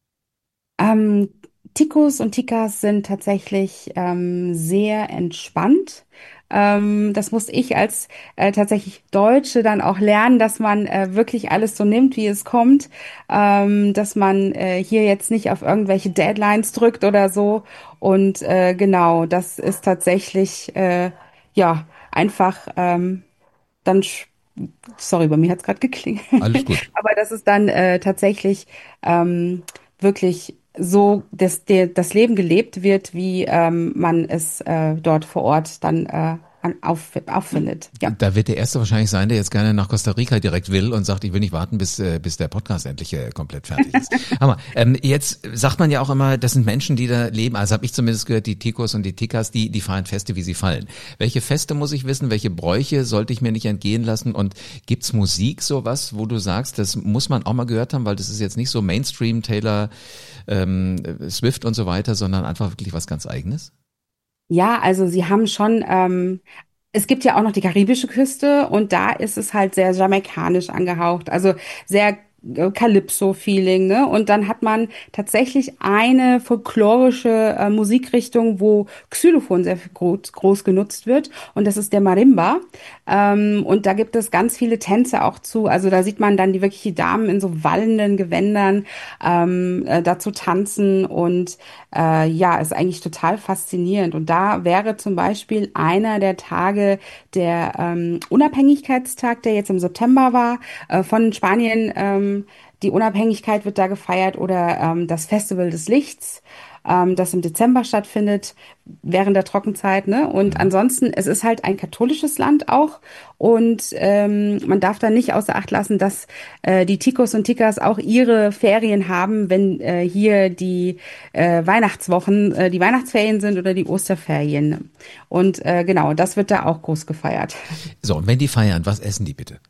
Ähm, Ticos und Ticas sind tatsächlich ähm, sehr entspannt. Ähm, das musste ich als äh, tatsächlich Deutsche dann auch lernen, dass man äh, wirklich alles so nimmt, wie es kommt, ähm, dass man äh, hier jetzt nicht auf irgendwelche Deadlines drückt oder so. Und äh, genau, das ist tatsächlich äh, ja einfach ähm, dann sch- sorry, bei mir hat's gerade geklingelt. Alles gut. Aber das ist dann äh, tatsächlich ähm, wirklich so, dass der, das Leben gelebt wird, wie ähm, man es äh, dort vor Ort dann äh, an, auf, auffindet. Ja. Da wird der Erste wahrscheinlich sein, der jetzt gerne nach Costa Rica direkt will und sagt, ich will nicht warten, bis, äh, bis der Podcast endlich äh, komplett fertig ist. Hammer. Ähm, jetzt sagt man ja auch immer, das sind Menschen, die da leben, also habe ich zumindest gehört, die Ticos und die Ticas, die, die feiern Feste, wie sie fallen. Welche Feste muss ich wissen, welche Bräuche sollte ich mir nicht entgehen lassen und gibt's Musik sowas, wo du sagst, das muss man auch mal gehört haben, weil das ist jetzt nicht so Mainstream, Taylor, ähm, Swift und so weiter, sondern einfach wirklich was ganz Eigenes? Ja, also sie haben schon, ähm, es gibt ja auch noch die karibische Küste und da ist es halt sehr jamaikanisch angehaucht, also sehr äh, Calypso-Feeling, ne? Und dann hat man tatsächlich eine folklorische äh, Musikrichtung, wo Xylophon sehr groß, groß genutzt wird und das ist der Marimba. Ähm, und da gibt es ganz viele Tänze auch zu. Also da sieht man dann die wirklich die Damen in so wallenden Gewändern ähm, äh, dazu tanzen und äh, ja, ist eigentlich total faszinierend. Und da wäre zum Beispiel einer der Tage der ähm, Unabhängigkeitstag, der jetzt im September war, äh, von Spanien. Ähm, die Unabhängigkeit wird da gefeiert oder ähm, das Festival des Lichts, ähm, das im Dezember stattfindet, während der Trockenzeit, ne? Und Mhm. ansonsten, es ist halt ein katholisches Land auch und ähm, man darf da nicht außer Acht lassen, dass äh, die Ticos und Ticas auch ihre Ferien haben, wenn äh, hier die äh, Weihnachtswochen, äh, die Weihnachtsferien sind oder die Osterferien. Und äh, genau, das wird da auch groß gefeiert. So, und wenn die feiern, was essen die bitte?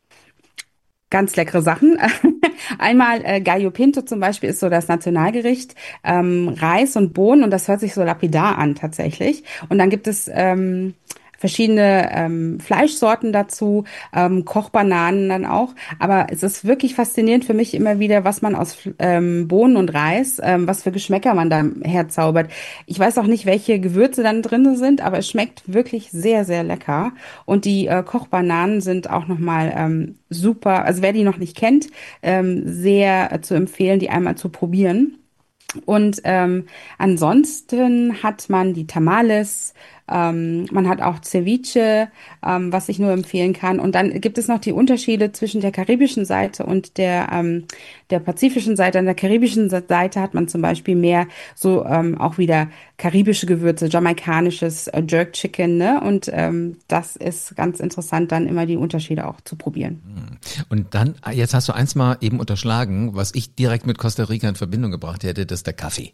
Ganz leckere Sachen. Einmal äh, Gallo Pinto zum Beispiel ist so das Nationalgericht, ähm, Reis und Bohnen und das hört sich so lapidar an tatsächlich. Und dann gibt es ähm, verschiedene ähm, Fleischsorten dazu, ähm, Kochbananen dann auch. Aber es ist wirklich faszinierend für mich immer wieder, was man aus ähm, Bohnen und Reis, ähm, was für Geschmäcker man da herzaubert. Ich weiß auch nicht, welche Gewürze dann drin sind, aber es schmeckt wirklich sehr, sehr lecker. Und die äh, Kochbananen sind auch nochmal ähm, super. Also wer die noch nicht kennt, ähm, sehr äh, zu empfehlen, die einmal zu probieren. Und ähm, ansonsten hat man die Tamales, Ähm, man hat auch Ceviche, ähm, was ich nur empfehlen kann. Und dann gibt es noch die Unterschiede zwischen der karibischen Seite und der, ähm, der pazifischen Seite. An der karibischen Seite hat man zum Beispiel mehr so ähm, auch wieder karibische Gewürze, jamaikanisches äh, Jerk Chicken, ne? Und ähm, das ist ganz interessant, dann immer die Unterschiede auch zu probieren. Und dann, jetzt hast du eins mal eben unterschlagen, was ich direkt mit Costa Rica in Verbindung gebracht hätte, das ist der Kaffee.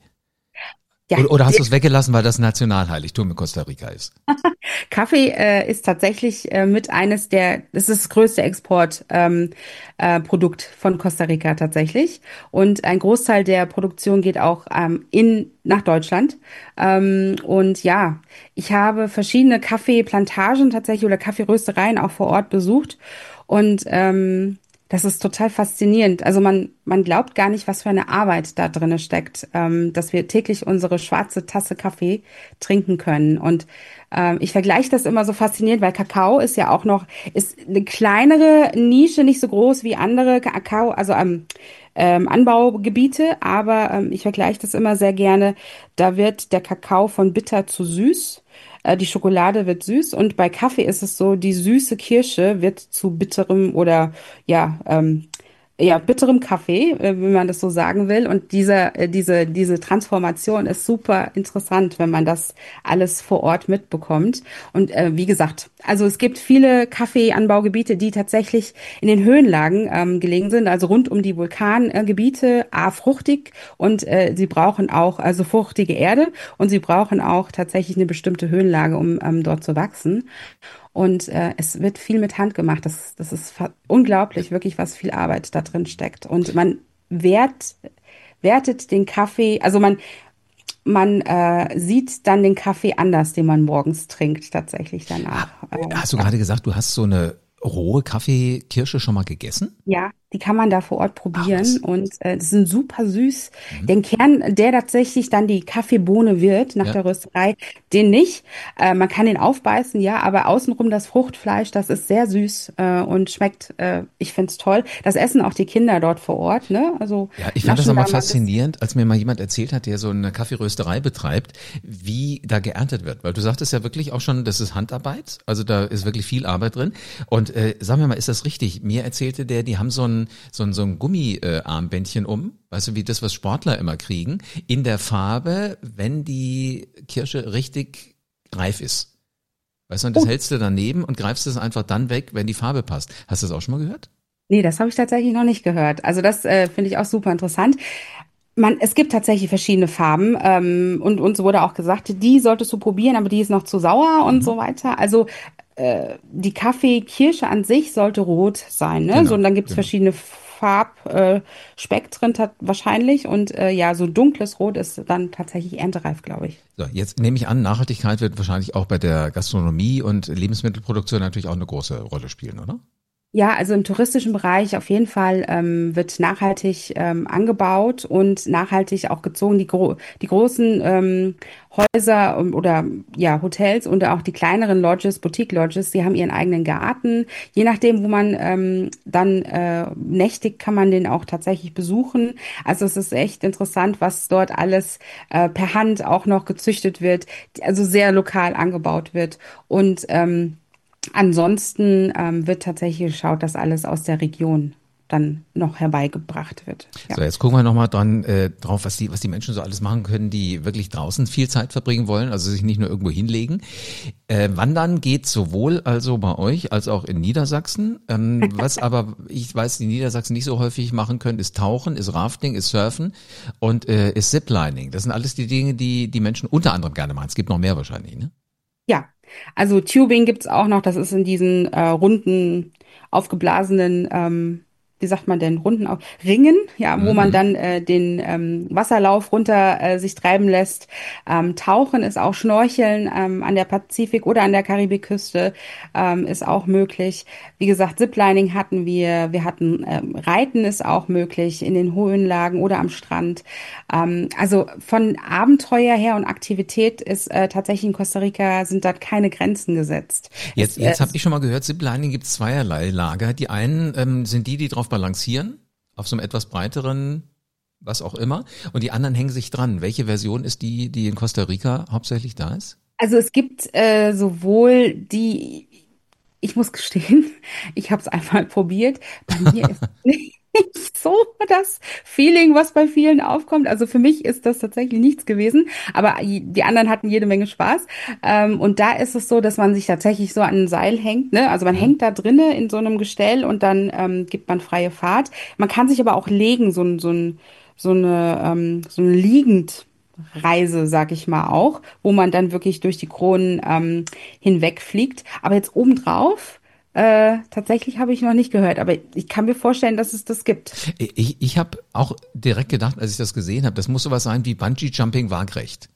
Ja, Oder, oder hast du es weggelassen, weil das Nationalheiligtum in Costa Rica ist? Kaffee äh, ist tatsächlich äh, mit eines der, das ist das größte Exportprodukt ähm, äh, Produkt von Costa Rica tatsächlich. Und ein Großteil der Produktion geht auch ähm, in nach Deutschland. Ähm, und ja, ich habe verschiedene Kaffeeplantagen tatsächlich oder Kaffeeröstereien auch vor Ort besucht. Und ähm, das ist total faszinierend. Also man, man glaubt gar nicht, was für eine Arbeit da drinne steckt, ähm, dass wir täglich unsere schwarze Tasse Kaffee trinken können. Und ähm, ich vergleiche das immer so faszinierend, weil Kakao ist ja auch noch, ist eine kleinere Nische, nicht so groß wie andere Kakao, also ähm, ähm, Anbaugebiete, aber ähm, ich vergleiche das immer sehr gerne. Da wird der Kakao von bitter zu süß. Äh, Die Schokolade wird süß und bei Kaffee ist es so, die süße Kirsche wird zu bitterem oder ja, ähm, ja, bitterem Kaffee, äh, wenn man das so sagen will. Und diese, äh, diese, diese Transformation ist super interessant, wenn man das alles vor Ort mitbekommt. Und äh, wie gesagt, also es gibt viele Kaffeeanbaugebiete, die tatsächlich in den Höhenlagen ähm, gelegen sind, also rund um die Vulkangebiete, a fruchtig und äh, sie brauchen auch also fruchtige Erde und sie brauchen auch tatsächlich eine bestimmte Höhenlage, um ähm, dort zu wachsen. Und äh, es wird viel mit Hand gemacht. Das, das ist fa- unglaublich, wirklich, was viel Arbeit da drin steckt. Und man wert, wertet den Kaffee, also man, man äh, sieht dann den Kaffee anders, den man morgens trinkt, tatsächlich danach. Äh, Hast du ja. gerade gesagt, du hast so eine rohe Kaffeekirsche schon mal gegessen? Ja, die kann man da vor Ort Ach probieren was. und äh, die sind super süß. Mhm. Den Kern, der tatsächlich dann die Kaffeebohne wird nach Ja. der Rösterei, den nicht. Äh, man kann den aufbeißen, ja, aber außenrum das Fruchtfleisch, das ist sehr süß äh, und schmeckt, äh, ich find's toll. Das essen auch die Kinder dort vor Ort, ne? Also Ja, ich fand das naschen immer da mal ein bisschen. faszinierend, als mir mal jemand erzählt hat, der so eine Kaffeerösterei betreibt, wie da geerntet wird. Weil du sagtest ja wirklich auch schon, das ist Handarbeit, also da ist wirklich viel Arbeit drin. Und äh, sagen wir mal, ist das richtig? Mir erzählte der, die haben so ein so ein, so ein Gummiarmbändchen um, weißt du, wie das, was Sportler immer kriegen, in der Farbe, wenn die Kirsche richtig reif ist. Weißt du, und das Oh, hältst du daneben und greifst es einfach dann weg, wenn die Farbe passt. Hast du das auch schon mal gehört? nee, das habe ich tatsächlich noch nicht gehört. Also das äh, finde ich auch super interessant. Man, es gibt tatsächlich verschiedene Farben ähm, und uns wurde auch gesagt, die solltest du probieren, aber die ist noch zu sauer und Mhm. so weiter. Also äh, die Kaffeekirsche an sich sollte rot sein, ne? So, Genau, und dann gibt es genau. verschiedene Farbspektren äh, Spektren tat- wahrscheinlich und äh, ja, so dunkles Rot ist dann tatsächlich erntereif, glaube ich. So, jetzt nehme ich an, Nachhaltigkeit wird wahrscheinlich auch bei der Gastronomie und Lebensmittelproduktion natürlich auch eine große Rolle spielen, oder? Ja, also im touristischen Bereich auf jeden Fall ähm, wird nachhaltig ähm, angebaut und nachhaltig auch gezogen. Die, gro die großen ähm, Häuser ähm, oder ja Hotels und auch die kleineren Lodges, Boutique-Lodges, die haben ihren eigenen Garten. Je nachdem, wo man ähm, dann äh, nächtigt, kann man den auch tatsächlich besuchen. Also es ist echt interessant, was dort alles äh, per Hand auch noch gezüchtet wird, also sehr lokal angebaut wird und ähm, ansonsten ähm, wird tatsächlich geschaut, dass alles aus der Region dann noch herbeigebracht wird. Ja. So, jetzt gucken wir nochmal dran äh, drauf, was die, was die Menschen so alles machen können, die wirklich draußen viel Zeit verbringen wollen, also sich nicht nur irgendwo hinlegen. Äh, Wandern geht sowohl also bei euch als auch in Niedersachsen. Ähm, was aber ich weiß, die Niedersachsen nicht so häufig machen können, ist Tauchen, ist Rafting, ist Surfen und äh, ist Ziplining. Das sind alles die Dinge, die die Menschen unter anderem gerne machen. Es gibt noch mehr wahrscheinlich, ne? Ja, also Tubing gibt's auch noch. Das ist in diesen äh, runden, aufgeblasenen, ähm, wie sagt man denn, runden auf Ringen, ja, wo man Mhm. dann äh, den ähm, Wasserlauf runter äh, sich treiben lässt. Ähm, Tauchen ist auch Schnorcheln ähm, an der Pazifik- oder an der Karibikküste ähm, ist auch möglich. Wie gesagt, Ziplining hatten wir. Wir hatten ähm, Reiten ist auch möglich in den Höhenlagen oder am Strand. Ähm, also von Abenteuer her und Aktivität ist äh, tatsächlich in Costa Rica sind da keine Grenzen gesetzt. Jetzt, Es, äh, jetzt habe ich schon mal gehört, Ziplining gibt es zweierlei Lager. Die einen ähm, sind die, die drauf balancieren, auf so einem etwas breiteren, was auch immer, und die anderen hängen sich dran. Welche Version ist die, die in Costa Rica hauptsächlich da ist? Also es gibt äh, sowohl die, ich muss gestehen, ich habe es einmal probiert. Bei mir ist nicht so das Feeling, was bei vielen aufkommt. Also für mich ist das tatsächlich nichts gewesen, aber die anderen hatten jede Menge Spaß. Ähm, und da ist es so, dass man sich tatsächlich so an ein Seil hängt, ne? Also man Mhm. hängt da drinne in so einem Gestell und dann ähm, gibt man freie Fahrt. Man kann sich aber auch legen, so ein, so ein, so eine, ähm, so eine liegend Reise, sag ich mal auch, wo man dann wirklich durch die Kronen ähm, hinwegfliegt. Aber jetzt obendrauf, äh, tatsächlich habe ich noch nicht gehört, aber ich kann mir vorstellen, dass es das gibt. Ich, ich habe auch direkt gedacht, als ich das gesehen habe, das muss sowas sein wie Bungee-Jumping waagrecht.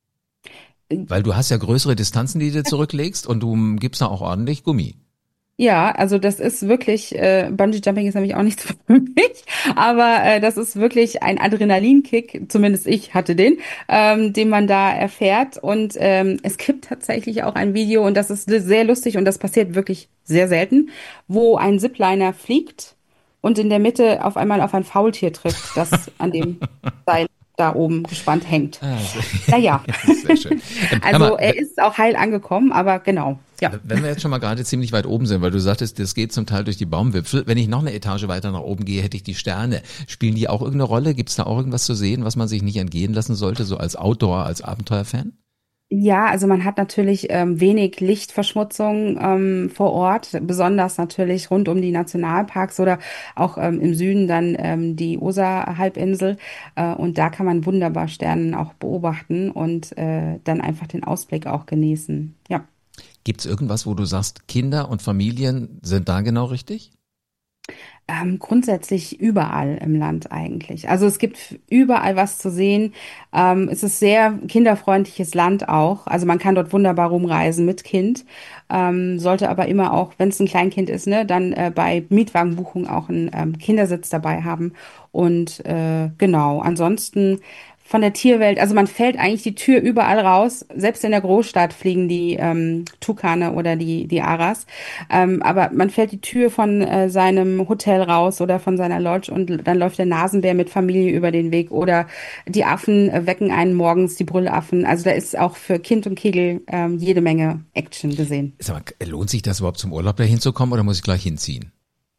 Weil du hast ja größere Distanzen, die du zurücklegst und du gibst da auch ordentlich Gummi. Ja, also das ist wirklich, äh, Bungee Jumping ist nämlich auch nichts für mich, aber äh, das ist wirklich ein Adrenalinkick, zumindest ich hatte den, ähm, den man da erfährt. Und ähm, es gibt tatsächlich auch ein Video und das ist sehr lustig und das passiert wirklich sehr selten, wo ein Zipliner fliegt und in der Mitte auf einmal auf ein Faultier trifft, das an dem Seil da oben gespannt hängt. Ah, sehr, Naja, sehr schön. Ähm, hör also mal, er ist auch heil angekommen, aber genau, ja. wenn wir jetzt schon mal gerade ziemlich weit oben sind, weil du sagtest, das geht zum Teil durch die Baumwipfel. Wenn ich noch eine Etage weiter nach oben gehe, hätte ich die Sterne. Spielen die auch irgendeine Rolle? Gibt es da auch irgendwas zu sehen, was man sich nicht entgehen lassen sollte, so als Outdoor, als Abenteuerfan? Ja, also man hat natürlich ähm, wenig Lichtverschmutzung ähm, vor Ort, besonders natürlich rund um die Nationalparks oder auch ähm, im Süden dann ähm, die Osa-Halbinsel. Äh, und da kann man wunderbar Sterne auch beobachten und äh, dann einfach den Ausblick auch genießen. Ja. Gibt es irgendwas, wo du sagst, Kinder und Familien sind da genau richtig? Ähm, grundsätzlich überall im Land eigentlich. Also es gibt überall was zu sehen. Ähm, es ist sehr kinderfreundliches Land auch. Also man kann dort wunderbar rumreisen mit Kind. Ähm, sollte aber immer auch, wenn es ein Kleinkind ist, ne, dann äh, bei Mietwagenbuchung auch einen ähm, Kindersitz dabei haben. Und äh, genau, ansonsten von der Tierwelt, also man fällt eigentlich die Tür überall raus. Selbst in der Großstadt fliegen die ähm, Tukane oder die, die Aras. Ähm, aber man fällt die Tür von äh, seinem Hotel raus oder von seiner Lodge und dann läuft der Nasenbär mit Familie über den Weg oder die Affen äh, wecken einen morgens, die Brüllaffen. Also da ist auch für Kind und Kegel ähm, jede Menge Action gesehen. Sag mal, lohnt sich das überhaupt zum Urlaub da hinzukommen oder muss ich gleich hinziehen?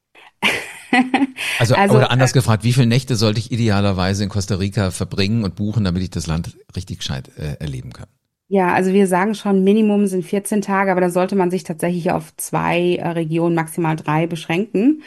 Also, Also oder anders gefragt, wie viele Nächte sollte ich idealerweise in Costa Rica verbringen und buchen, damit ich das Land richtig gescheit äh, erleben kann? ja, also wir sagen schon, Minimum sind vierzehn Tage, aber da sollte man sich tatsächlich auf zwei äh, Regionen, maximal drei beschränken.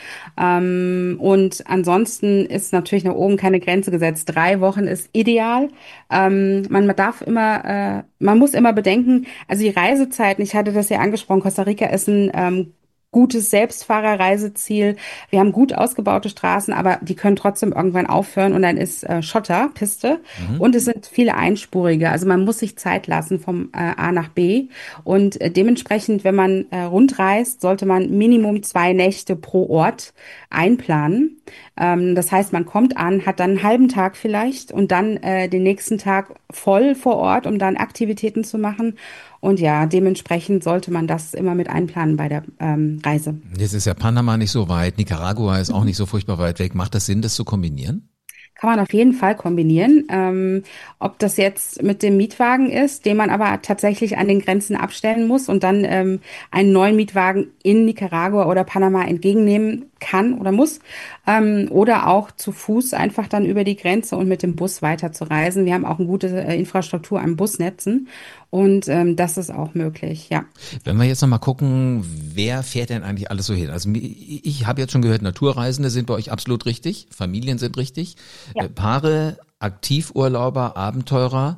Ähm, und ansonsten ist natürlich nach oben keine Grenze gesetzt. Drei Wochen ist ideal. Ähm, man darf immer, äh, man muss immer bedenken, also die Reisezeiten, ich hatte das ja angesprochen, Costa Rica ist ein ähm, gutes Selbstfahrerreiseziel. Wir haben gut ausgebaute Straßen, aber die können trotzdem irgendwann aufhören und dann ist äh, Schotter, Piste. Mhm. Und es sind viele Einspurige. Also man muss sich Zeit lassen vom äh, A nach B. Und äh, dementsprechend, wenn man äh, rundreist, sollte man Minimum zwei Nächte pro Ort einplanen. Ähm, das heißt, man kommt an, hat dann einen halben Tag vielleicht und dann äh, den nächsten Tag voll vor Ort, um dann Aktivitäten zu machen. Und ja, dementsprechend sollte man das immer mit einplanen bei der ähm, Reise. Jetzt ist ja Panama nicht so weit, Nicaragua ist auch nicht so furchtbar weit weg. Macht das Sinn, das zu kombinieren? Kann man auf jeden Fall kombinieren. Ähm, ob das jetzt mit dem Mietwagen ist, den man aber tatsächlich an den Grenzen abstellen muss und dann ähm, einen neuen Mietwagen in Nicaragua oder Panama entgegennehmen kann oder muss, ähm, oder auch zu Fuß einfach dann über die Grenze und mit dem Bus weiter zu reisen. Wir haben auch eine gute äh, Infrastruktur an Busnetzen und ähm, das ist auch möglich, ja. Wenn wir jetzt nochmal gucken, wer fährt denn eigentlich alles so hin? Also ich habe jetzt schon gehört, Naturreisende sind bei euch absolut richtig, Familien sind richtig, Ja. äh, Paare, Aktivurlauber, Abenteurer.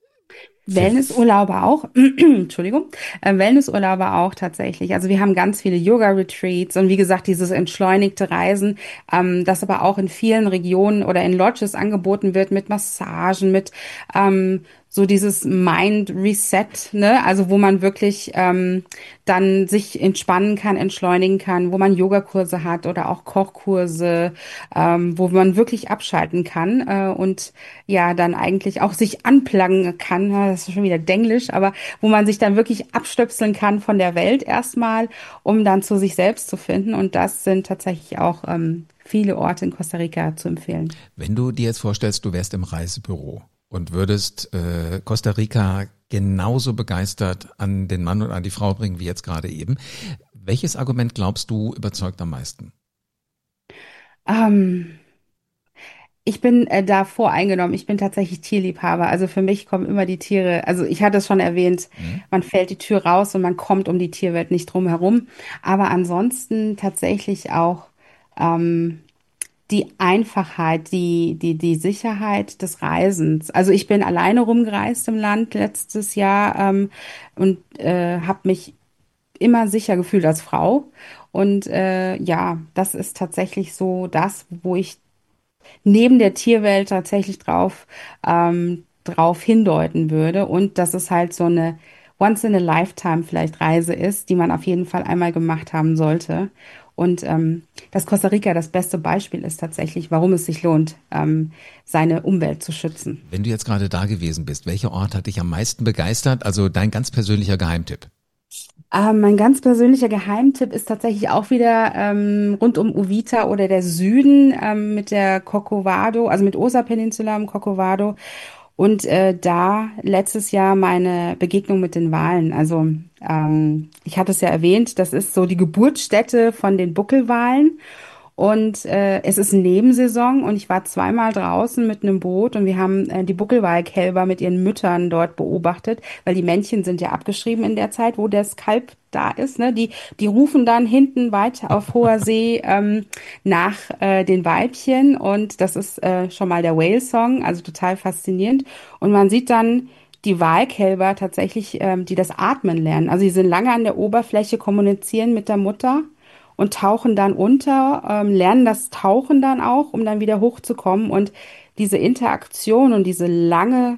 Für, Wellnessurlauber auch, Entschuldigung, äh, Wellnessurlauber auch tatsächlich. Also wir haben ganz viele Yoga-Retreats und wie gesagt, dieses entschleunigte Reisen, ähm, das aber auch in vielen Regionen oder in Lodges angeboten wird mit Massagen, mit ähm, so dieses Mind Reset, ne? Also wo man wirklich ähm, dann sich entspannen kann, entschleunigen kann, wo man Yogakurse hat oder auch Kochkurse, ähm, wo man wirklich abschalten kann äh, und ja dann eigentlich auch sich anplagen kann, ja, das ist schon wieder Denglisch, aber wo man sich dann wirklich abstöpseln kann von der Welt erstmal, um dann zu sich selbst zu finden. Und das sind tatsächlich auch ähm, viele Orte in Costa Rica zu empfehlen. wenn du dir jetzt vorstellst, du wärst im Reisebüro und würdest äh, Costa Rica genauso begeistert an den Mann und an die Frau bringen wie jetzt gerade eben. Welches Argument glaubst du überzeugt am meisten? Ähm, Ich bin äh, da voreingenommen. Ich bin tatsächlich Tierliebhaber. Also für mich kommen immer die Tiere. Also ich hatte es schon erwähnt, Mhm. man fällt die Tür raus und man kommt um die Tierwelt nicht drum herum. Aber ansonsten tatsächlich auch ähm, die Einfachheit, die, die, die Sicherheit des Reisens. Also ich bin alleine rumgereist im Land letztes Jahr ähm, und äh, habe mich immer sicher gefühlt als Frau. Und äh, ja, das ist tatsächlich so das, wo ich neben der Tierwelt tatsächlich drauf, ähm, drauf hindeuten würde. Und dass es halt so eine Once-in-a-Lifetime vielleicht Reise ist, die man auf jeden Fall einmal gemacht haben sollte. Und ähm, dass Costa Rica das beste Beispiel ist tatsächlich, warum es sich lohnt, ähm, seine Umwelt zu schützen. Wenn du jetzt gerade da gewesen bist, welcher Ort hat dich am meisten begeistert? Also dein ganz persönlicher Geheimtipp. Ähm, mein ganz persönlicher Geheimtipp ist tatsächlich auch wieder ähm, rund um Uvita oder der Süden ähm, mit der Corcovado, also mit Osa Peninsula im Corcovado. Und äh, da letztes Jahr meine Begegnung mit den Walen. Also ähm, ich hatte es ja erwähnt, das ist so die Geburtsstätte von den Buckelwalen. Und äh, es ist Nebensaison und ich war zweimal draußen mit einem Boot und wir haben äh, die Buckelwalkälber mit ihren Müttern dort beobachtet, weil die Männchen sind ja abgeschrieben in der Zeit, wo das Kalb da ist. Ne? Die, die rufen dann hinten weit auf hoher See ähm, nach äh, den Weibchen und das ist äh, schon mal der Whale-Song, also total faszinierend. Und man sieht dann die Walkälber tatsächlich, ähm, die das Atmen lernen. Also sie sind lange an der Oberfläche, kommunizieren mit der Mutter und tauchen dann unter, ähm, lernen das Tauchen dann auch, um dann wieder hochzukommen. Und diese Interaktion und diese lange,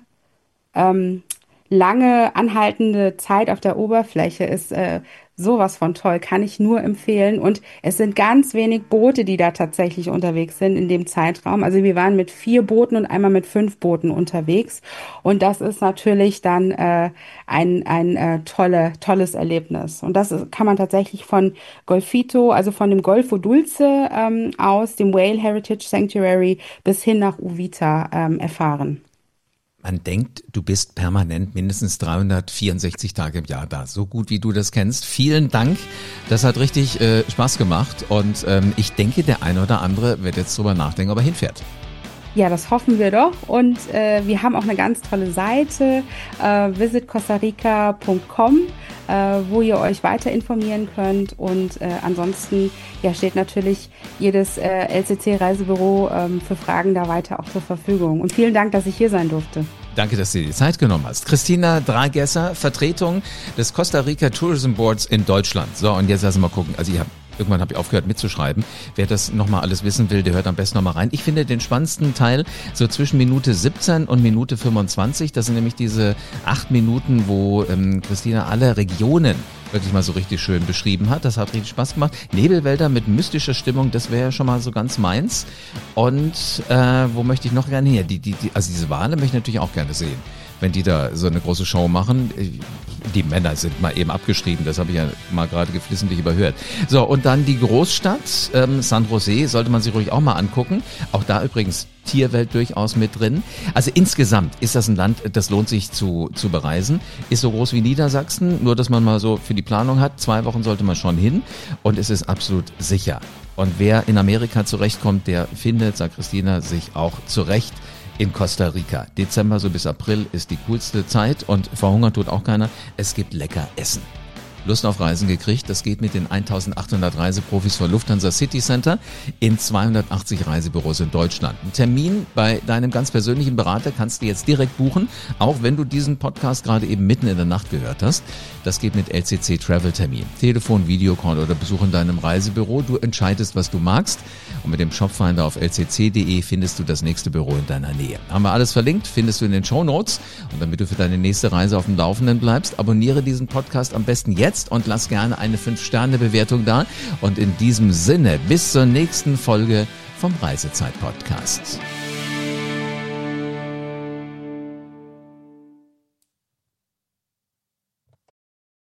ähm, lange anhaltende Zeit auf der Oberfläche ist äh, sowas von toll, kann ich nur empfehlen. Und es sind ganz wenig Boote, die da tatsächlich unterwegs sind in dem Zeitraum. Also wir waren mit vier Booten und einmal mit fünf Booten unterwegs. Und das ist natürlich dann äh, ein, ein äh, tolle, tolles Erlebnis. Und das ist, kann man tatsächlich von Golfito, also von dem Golfo Dulce ähm, aus, dem Whale Heritage Sanctuary, bis hin nach Uvita ähm, erfahren. Man denkt, du bist permanent mindestens dreihundertvierundsechzig Tage im Jahr da. So gut wie du das kennst. Vielen Dank. Das hat richtig äh, Spaß gemacht. Und ähm, ich denke, der eine oder andere wird jetzt drüber nachdenken, ob er hinfährt. Ja, das hoffen wir doch. Und äh, wir haben auch eine ganz tolle Seite, äh, visit costa rica punkt com, äh, wo ihr euch weiter informieren könnt. Und äh, ansonsten ja, steht natürlich jedes äh, L C C-Reisebüro ähm, für Fragen da weiter auch zur Verfügung. Und vielen Dank, dass ich hier sein durfte. Danke, dass du dir die Zeit genommen hast. Christina Dragesser, Vertretung des Costa Rica Tourism Boards in Deutschland. So, und jetzt lassen wir mal gucken. Also ihr habt Irgendwann habe ich aufgehört mitzuschreiben. Wer das nochmal alles wissen will, der hört am besten nochmal rein. Ich finde den spannendsten Teil so zwischen Minute siebzehn und Minute fünfundzwanzig. Das sind nämlich diese acht Minuten, wo ähm, Christina alle Regionen wirklich mal so richtig schön beschrieben hat. Das hat richtig Spaß gemacht. Nebelwälder mit mystischer Stimmung, das wäre ja schon mal so ganz meins. Und äh, wo möchte ich noch gerne her? Die, die, die, also diese Wale möchte ich natürlich auch gerne sehen, wenn die da so eine große Show machen. Die Männer sind mal eben abgeschrieben, das habe ich ja mal gerade geflissentlich überhört. So, und dann die Großstadt, ähm, San José, sollte man sich ruhig auch mal angucken. Auch da übrigens Tierwelt durchaus mit drin. Also insgesamt ist das ein Land, das lohnt sich zu, zu bereisen. Ist so groß wie Niedersachsen, nur dass man mal so für die Planung hat. Zwei Wochen sollte man schon hin und es ist absolut sicher. Und wer in Amerika zurechtkommt, der findet, sagt Christina, sich auch zurecht in Costa Rica. Dezember so bis April ist die coolste Zeit und verhungern tut auch keiner. Es gibt lecker Essen. Lust auf Reisen gekriegt? Das geht mit den eintausendachthundert Reiseprofis von Lufthansa City Center in zweihundertachtzig Reisebüros in Deutschland. Einen Termin bei deinem ganz persönlichen Berater kannst du jetzt direkt buchen, auch wenn du diesen Podcast gerade eben mitten in der Nacht gehört hast. Das geht mit L C C Travel Termin. Telefon, Videocall oder Besuch in deinem Reisebüro. Du entscheidest, was du magst. Und mit dem Shopfinder auf l c c punkt d e findest du das nächste Büro in deiner Nähe. Haben wir alles verlinkt, findest du in den Shownotes. Und damit du für deine nächste Reise auf dem Laufenden bleibst, abonniere diesen Podcast am besten jetzt und lass gerne eine fünf Sterne Bewertung da. Und in diesem Sinne, bis zur nächsten Folge vom Reisezeit-Podcast.